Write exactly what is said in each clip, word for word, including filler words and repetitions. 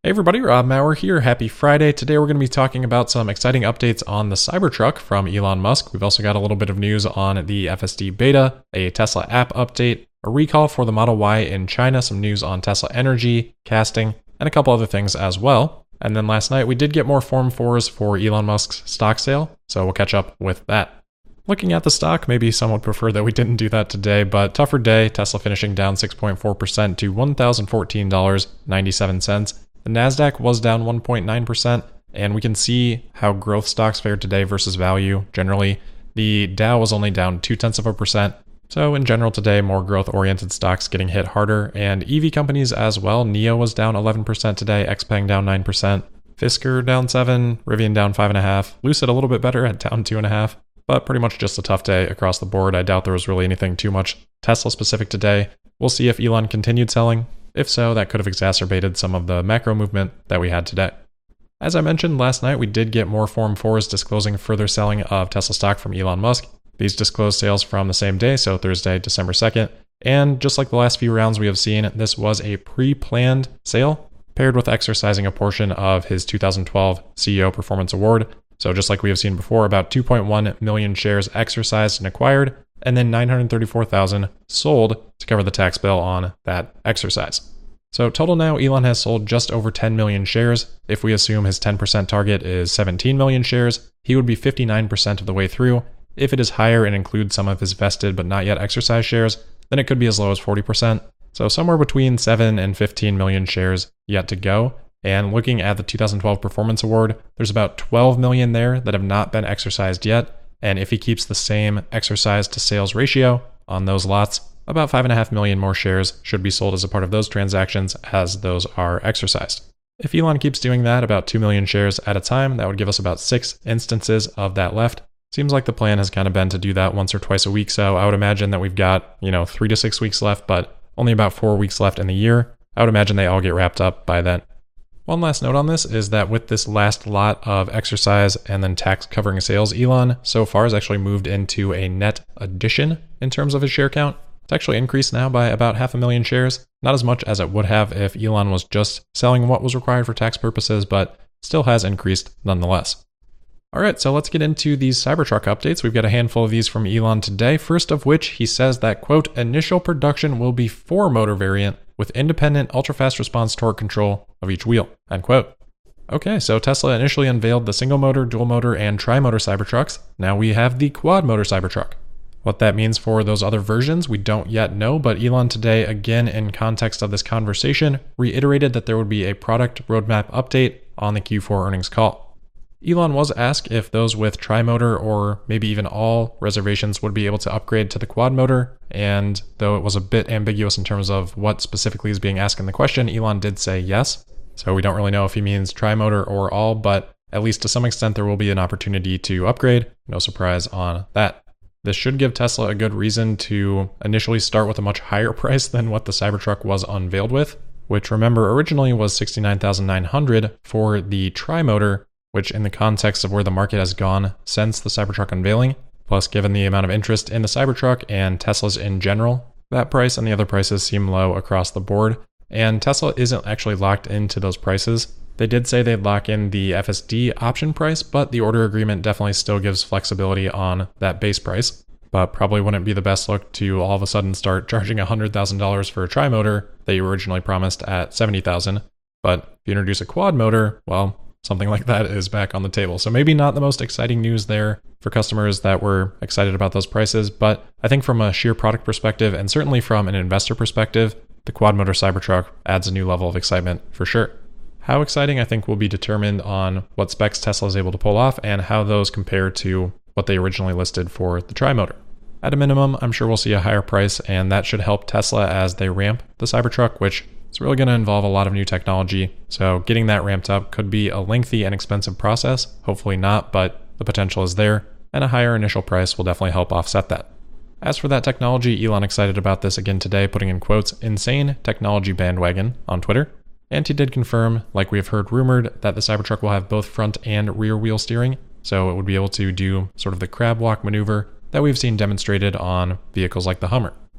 Hey everybody, Rob Maurer here. Happy Friday. Today we're going to be talking about some exciting updates on the Cybertruck from Elon Musk. We've also got a little bit of news on the F S D beta, a Tesla app update, a recall for the Model Y in China, some news on Tesla Energy, casting, and a couple other things as well. And then last night we did get more Form fours for Elon Musk's stock sale, so we'll catch up with that. Looking at the stock, maybe some would prefer that we didn't do that today, but tougher day, Tesla finishing down six point four percent to one thousand fourteen dollars and ninety-seven cents. The NASDAQ was down one point nine percent, and we can see how growth stocks fared today versus value. Generally, the Dow was only down two tenths of a percent. So in general today, more growth-oriented stocks getting hit harder, and E V companies as well. N I O was down eleven percent today, Xpeng down nine percent, Fisker down seven, Rivian down five point five, Lucid a little bit better at down two point five, but pretty much just a tough day across the board. I doubt there was really anything too much Tesla-specific today. We'll see if Elon continued selling. If so, that could have exacerbated some of the macro movement that we had today. As I mentioned last night, we did get more Form fours disclosing further selling of Tesla stock from Elon Musk. These disclosed sales from the same day, so Thursday, December second. And just like the last few rounds we have seen, this was a pre-planned sale paired with exercising a portion of his two thousand twelve C E O Performance Award. So just like we have seen before, about two point one million shares exercised and acquired, and then nine hundred thirty-four thousand sold to cover the tax bill on that exercise. So total now, Elon has sold just over ten million shares. If we assume his ten percent target is seventeen million shares, he would be fifty-nine percent of the way through. If it is higher and includes some of his vested but not yet exercised shares, then it could be as low as forty percent. So somewhere between seven and fifteen million shares yet to go. And looking at the two thousand twelve Performance Award, there's about twelve million there that have not been exercised yet. And if he keeps the same exercise to sales ratio on those lots, about five point five million more shares should be sold as a part of those transactions as those are exercised. If Elon keeps doing that, about two million shares at a time, that would give us about six instances of that left. Seems like the plan has kind of been to do that once or twice a week, so I would imagine that we've got, you know, three to six weeks left, but only about four weeks left in the year. I would imagine they all get wrapped up by then. One last note on this is that with this last lot of exercise and then tax covering sales, Elon so far has actually moved into a net addition in terms of his share count. It's actually increased now by about half a million shares. Not as much as it would have if Elon was just selling what was required for tax purposes, but still has increased nonetheless. All right, so let's get into these Cybertruck updates. We've got a handful of these from Elon today. First of which, he says that, quote, initial production will be four motor variant with independent ultra-fast response torque control of each wheel, end quote. Okay, so Tesla initially unveiled the single motor, dual motor, and tri-motor Cybertrucks. Now we have the quad motor Cybertruck. What that means for those other versions, we don't yet know, but Elon today, again in context of this conversation, reiterated that there would be a product roadmap update on the Q four earnings call. Elon was asked if those with tri-motor or maybe even all reservations would be able to upgrade to the quad motor, and though it was a bit ambiguous in terms of what specifically is being asked in the question, Elon did say yes. So we don't really know if he means tri-motor or all, but at least to some extent there will be an opportunity to upgrade. No surprise on that. This should give Tesla a good reason to initially start with a much higher price than what the Cybertruck was unveiled with, which remember originally was sixty-nine thousand nine hundred dollars for the tri-motor, which in the context of where the market has gone since the Cybertruck unveiling, plus given the amount of interest in the Cybertruck and Teslas in general, that price and the other prices seem low across the board, and Tesla isn't actually locked into those prices. They did say they'd lock in the F S D option price, but the order agreement definitely still gives flexibility on that base price. But probably wouldn't be the best look to all of a sudden start charging one hundred thousand dollars for a tri-motor that you originally promised at seventy thousand dollars. But if you introduce a quad motor, well, something like that is back on the table. So maybe not the most exciting news there for customers that were excited about those prices, but I think from a sheer product perspective and certainly from an investor perspective, the quad motor Cybertruck adds a new level of excitement for sure. How exciting, I think, will be determined on what specs Tesla is able to pull off and how those compare to what they originally listed for the tri-motor. At a minimum, I'm sure we'll see a higher price, and that should help Tesla as they ramp the Cybertruck, which is really going to involve a lot of new technology. So getting that ramped up could be a lengthy and expensive process. Hopefully not, but the potential is there, and a higher initial price will definitely help offset that. As for that technology, Elon excited about this again today, putting in quotes, insane technology bandwagon on Twitter. And he did confirm, like we have heard rumored, that the Cybertruck will have both front and rear wheel steering, so it would be able to do sort of the crab walk maneuver that we've seen demonstrated on vehicles like the Hummer.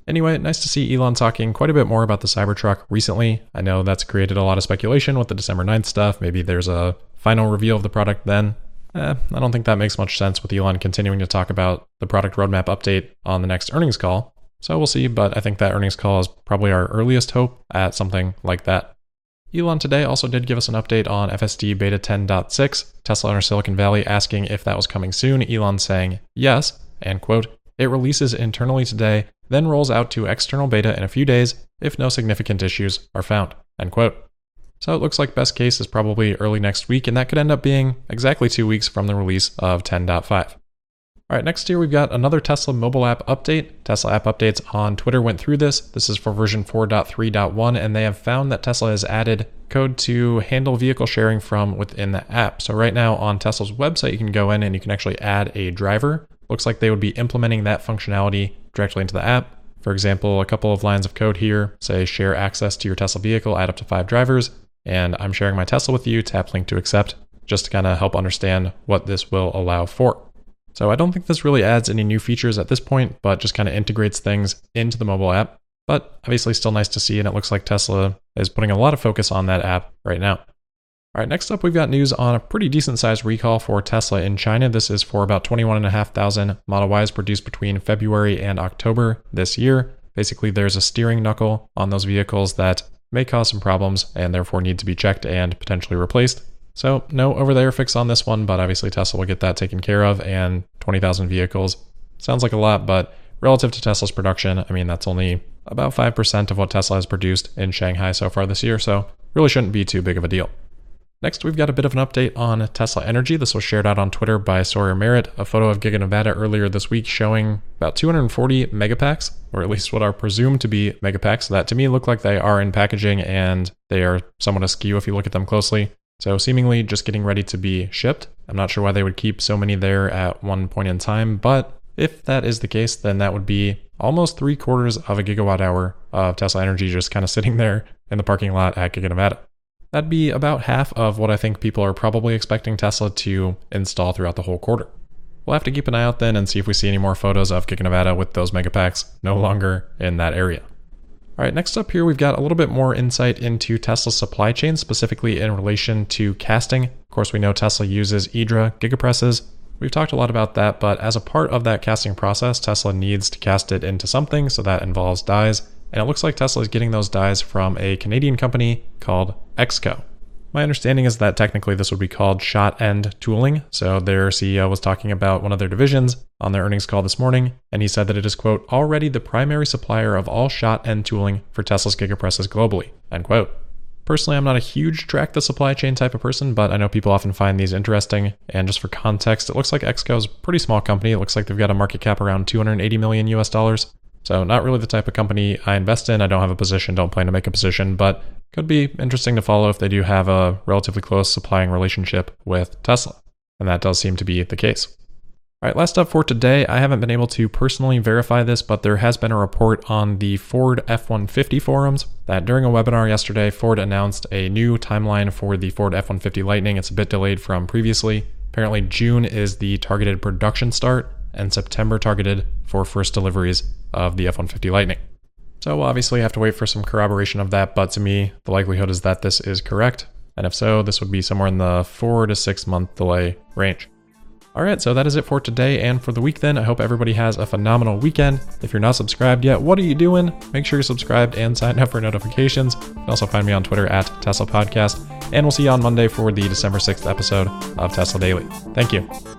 Anyway, nice to see Elon talking quite a bit more about the Cybertruck recently. I know that's created a lot of speculation with the December ninth stuff. Maybe there's a final reveal of the product then. Eh, I don't think that makes much sense with Elon continuing to talk about the product roadmap update on the next earnings call. So we'll see, but I think that earnings call is probably our earliest hope at something like that. Elon today also did give us an update on F S D Beta ten point six, Tesla under Silicon Valley asking if that was coming soon, Elon saying yes, and quote, "It releases internally today, then rolls out to external beta in a few days if no significant issues are found," end quote. So it looks like best case is probably early next week, and that could end up being exactly two weeks from the release of ten point five. All right, next here we've got another Tesla mobile app update. Tesla app updates on Twitter went through this. This is for version four point three point one, and they have found that Tesla has added code to handle vehicle sharing from within the app. So right now on Tesla's website, you can go in and you can actually add a driver. Looks like they would be implementing that functionality directly into the app. For example, a couple of lines of code here, say share access to your Tesla vehicle, add up to five drivers, and I'm sharing my Tesla with you, tap link to accept, just to kind of help understand what this will allow for. So I don't think this really adds any new features at this point, but just kind of integrates things into the mobile app. But obviously still nice to see, and it looks like Tesla is putting a lot of focus on that app right now. All right, next up we've got news on a pretty decent sized recall for Tesla in China. This is for about twenty-one thousand five hundred Model Ys produced between February and October this year. Basically, there's a steering knuckle on those vehicles that may cause some problems and therefore need to be checked and potentially replaced. So no over-the-air fix on this one, but obviously Tesla will get that taken care of, and twenty thousand vehicles sounds like a lot, but relative to Tesla's production, I mean, that's only about five percent of what Tesla has produced in Shanghai so far this year, so really shouldn't be too big of a deal. Next, we've got a bit of an update on Tesla Energy. This was shared out on Twitter by Sawyer Merritt, a photo of Giga Nevada earlier this week showing about two hundred forty megapacks, or at least what are presumed to be megapacks, that to me look like they are in packaging and they are somewhat askew if you look at them closely. So seemingly just getting ready to be shipped. I'm not sure why they would keep so many there at one point in time, but if that is the case, then that would be almost three quarters of a gigawatt hour of Tesla Energy just kind of sitting there in the parking lot at Giga Nevada. That'd be about half of what I think people are probably expecting Tesla to install throughout the whole quarter. We'll have to keep an eye out then and see if we see any more photos of Giga Nevada with those megapacks no longer in that area. All right, next up here, we've got a little bit more insight into Tesla's supply chain, specifically in relation to casting. Of course, we know Tesla uses E D R A gigapresses. We've talked a lot about that, but as a part of that casting process, Tesla needs to cast it into something, so that involves dies. And it looks like Tesla is getting those dies from a Canadian company called Exco. My understanding is that technically this would be called shot end tooling. So their C E O was talking about one of their divisions on their earnings call this morning, and he said that it is, quote, already the primary supplier of all shot end tooling for Tesla's gigapresses globally, end quote. Personally, I'm not a huge track the supply chain type of person, but I know people often find these interesting. And just for context, it looks like Exco is a pretty small company. It looks like they've got a market cap around two hundred eighty million U S dollars. So not really the type of company I invest in. I don't have a position, don't plan to make a position, but could be interesting to follow if they do have a relatively close supplying relationship with Tesla. And that does seem to be the case. All right, last up for today. I haven't been able to personally verify this, but there has been a report on the Ford F one fifty forums that during a webinar yesterday, Ford announced a new timeline for the Ford F one fifty Lightning. It's a bit delayed from previously. Apparently June is the targeted production start and September targeted for first deliveries of the F one fifty Lightning. So we'll obviously have to wait for some corroboration of that, but to me, the likelihood is that this is correct. And if so, this would be somewhere in the four to six month delay range. All right, so that is it for today and for the week then. I hope everybody has a phenomenal weekend. If you're not subscribed yet, what are you doing? Make sure you're subscribed and sign up for notifications. You can also find me on Twitter at Tesla Podcast. And we'll see you on Monday for the December sixth episode of Tesla Daily. Thank you.